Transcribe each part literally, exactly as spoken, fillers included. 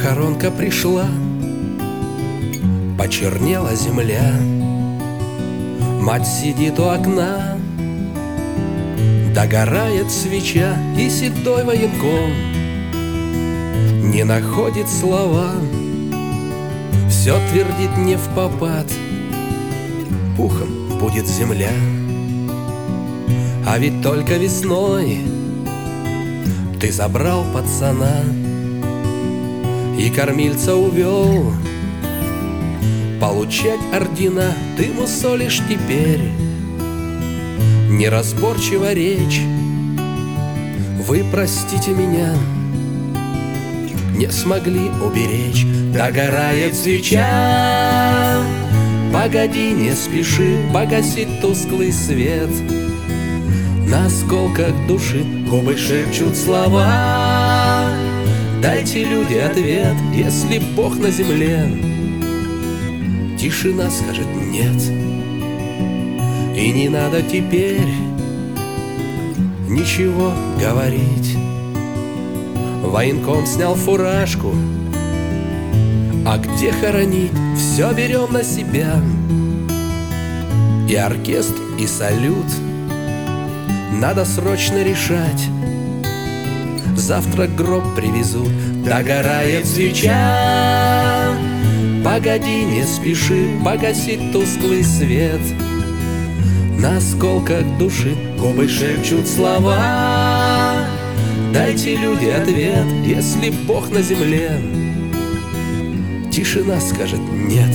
Похоронка пришла, почернела земля. Мать сидит у окна, догорает свеча, и седой военком не находит слова. Все твердит не впопад, пухом будет земля. А ведь только весной ты забрал пацана и кормильца увел получать ордена. Ты мусолишь теперь неразборчиво речь. Вы простите меня, не смогли уберечь. Догорает свеча, погоди, не спеши, погасить тусклый свет. На осколках души губы шепчут слова. Дайте, люди, ответ, если Бог на земле. Тишина скажет нет. И не надо теперь ничего говорить. Военком снял фуражку, а где хоронить? Все берем на себя. И оркестр, и салют надо срочно решать. Завтра гроб привезут. Догорает свеча, погоди, не спеши, погасить тусклый свет. На осколках души губы шепчут слова. Дайте, люди, ответ, если Бог на земле. Тишина скажет нет.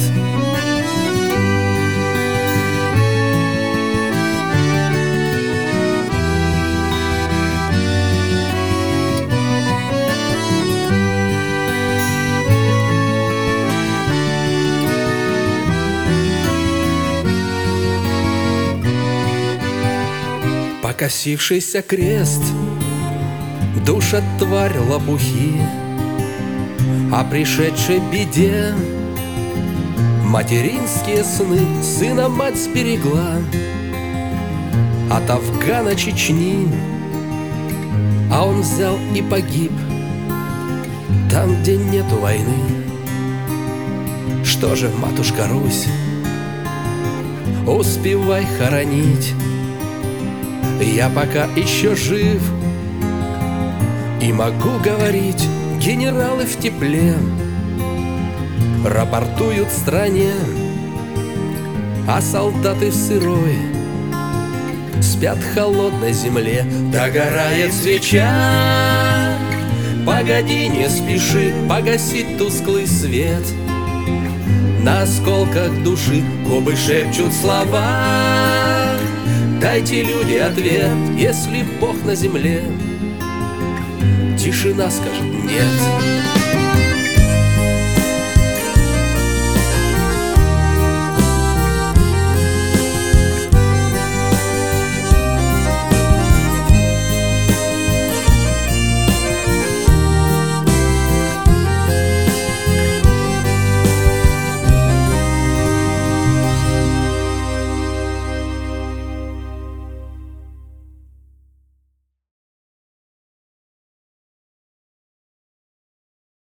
Покосившийся крест душат тварь лопухи. О пришедшей беде материнские сны сына мать сберегла от Афгана, Чечни. А он взял и погиб там, где нету войны. Что же, матушка Русь, успевай хоронить. Я пока еще жив и могу говорить. Генералы в тепле рапортуют стране, а солдаты в сырой спят в холодной земле. Догорает свеча, погоди, не спеши, погасить тусклый свет. На осколках души губы шепчут слова. Дайте, люди, ответ, если Бог на земле. Тишина скажет нет.